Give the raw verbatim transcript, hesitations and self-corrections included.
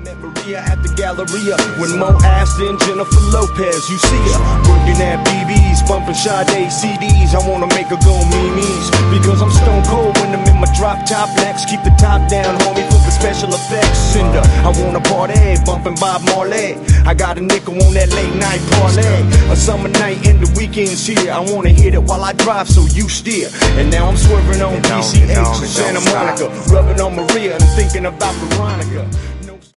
met Maria at the Galleria with more ass than Jennifer Lopez. You see her working at B B's, bumping Sade C Ds. I wanna make her go memes because I'm stone cold when I'm in my drop top next. Keep the top down, homie, for the special effects. Cinder, I wanna party, bumping Bob Marley. I got a nickel on that late night parlay. A summer night and the weekends here. I wanna hit it while I drive, so you steer. And now I'm swerving on P C H in Santa Monica, rubbing on Maria and thinking about Veronica.